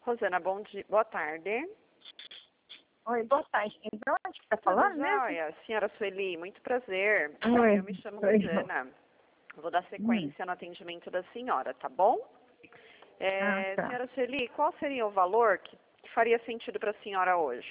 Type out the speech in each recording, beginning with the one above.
Rosana, bom dia. Boa tarde. Oi, boa tarde. De onde que tá Tudo falando mesmo? jóia? Senhora Sueli, muito prazer. Oi. Eu me chamo Oi. Rosana. Vou dar sequência no atendimento da senhora, tá bom? Tá. Senhora Sueli, qual seria o valor que faria sentido para a senhora hoje?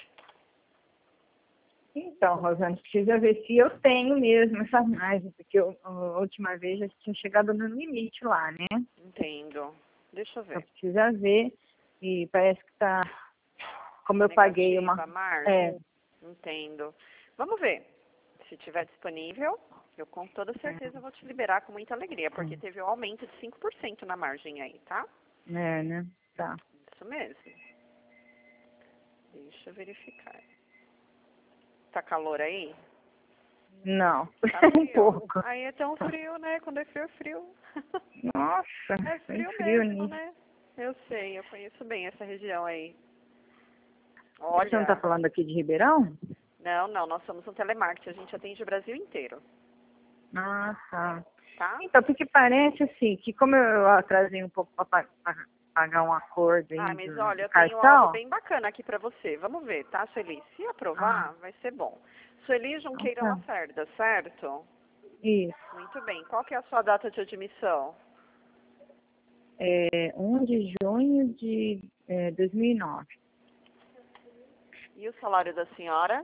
Então, Rosana, precisa ver se eu tenho mesmo essa margem, porque a última vez já tinha chegado no limite lá, né? Entendo. Deixa eu Então ver. precisa ver e parece que tá, como eu paguei Negativa, uma... margem? Entendo. Vamos ver. Se tiver disponível, eu com toda certeza vou te liberar com muita alegria, porque teve um aumento de 5% na margem aí, tá? né? Tá. Isso mesmo. Deixa eu verificar. Tá calor aí? Não, Tá um frio. pouco. Aí é tão frio, né? Quando é frio, é frio. Nossa, É bem frio frio mesmo, nisso. né? Eu sei, eu conheço bem essa região aí. Você não tá Olha, falando aqui de Ribeirão? não, nós somos um telemarketing, a gente atende o Brasil inteiro, Ah, tá. tá? Então, porque parece assim, que como eu atrasei um pouco para pagar um acordo Ah, aí mas olha, do eu tenho algo cartão. bem bacana aqui pra você. Vamos ver, tá, Sueli? Se Ah, aprovar, vai ser bom. Sueli então Junqueira tá. Lacerda, certo? Isso. Muito bem. Qual que é a sua data de admissão? 1 de junho de 2009. E o salário da senhora?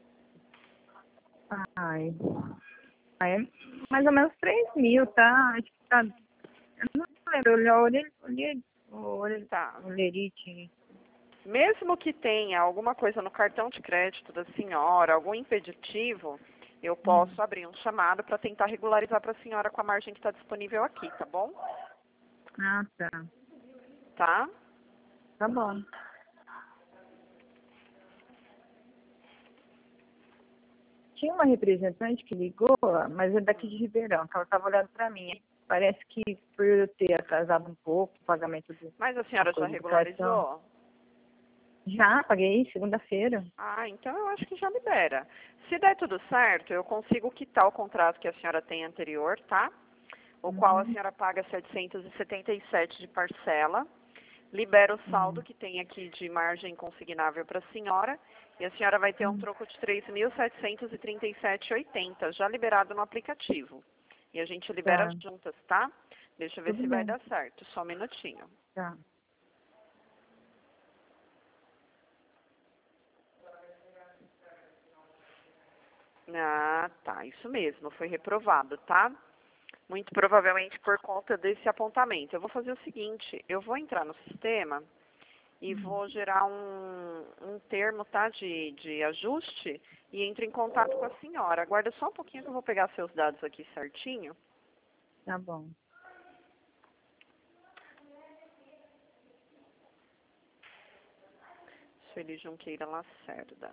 Ai, é mais ou menos 3.000, tá? Acho que tá. Eu não lembro, eu Tá. olherite. Mesmo que tenha alguma coisa no cartão de crédito da senhora, algum impeditivo, eu posso abrir um chamado para tentar regularizar para a senhora com a margem que está disponível aqui, tá bom? Ah, tá. Tá? Tá bom. Tinha uma representante que ligou, mas é daqui de Ribeirão, que ela estava olhando para mim. Parece que por eu ter atrasado um pouco o pagamento do Mas a uma senhora já coisa do cartão. regularizou? Já paguei segunda-feira. Ah, então eu acho que já libera. Se der tudo certo, eu consigo quitar o contrato que a senhora tem anterior, tá? O qual a senhora paga 777 de parcela. Libera o saldo que tem aqui de margem consignável para a senhora. E a senhora vai ter um troco de 3.737,80, já liberado no aplicativo. E a gente libera Tá, juntas, tá? Deixa eu ver tudo se vai bem. dar certo. Só um minutinho. Tá. Ah, tá. Isso mesmo. Foi reprovado, tá? Muito provavelmente por conta desse apontamento. Eu vou fazer o seguinte, eu vou entrar no sistema e vou gerar um termo, tá, de ajuste e entro em contato com a senhora. Aguarda só um pouquinho que eu vou pegar seus dados aqui certinho. Tá bom. Sueli Junqueira Lacerda.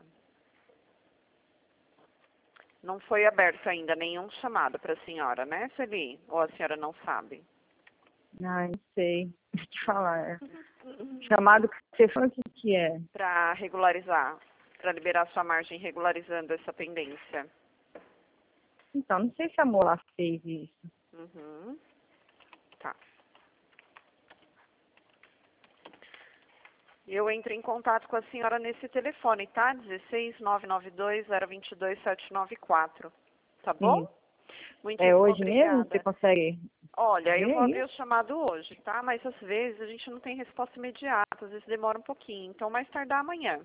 Não foi aberto ainda nenhum chamado para a senhora, né, Sueli? Ou a senhora não sabe? Ai, não sei. Deixa eu te falar. Chamado que você falou o que que é? Para regularizar, para liberar sua margem regularizando essa pendência. Então, não sei se a Mola fez isso. Uhum. Tá. Eu entro em contato com a senhora nesse telefone, tá? 16 992 022 794. Tá bom? Sim. É Muitíssimo hoje mesmo? Você obrigada. consegue Olha, eu ver vou abrir o aí? chamado hoje, tá? Mas às vezes a gente não tem resposta imediata, às vezes demora um pouquinho. Então, mais tardar amanhã.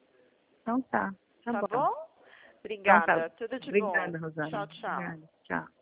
Então tá. Tá Tá bom. bom? Então tá. Obrigada. Tudo de bom. Obrigada, Rosana. Tchau, tchau. Obrigada. Tchau.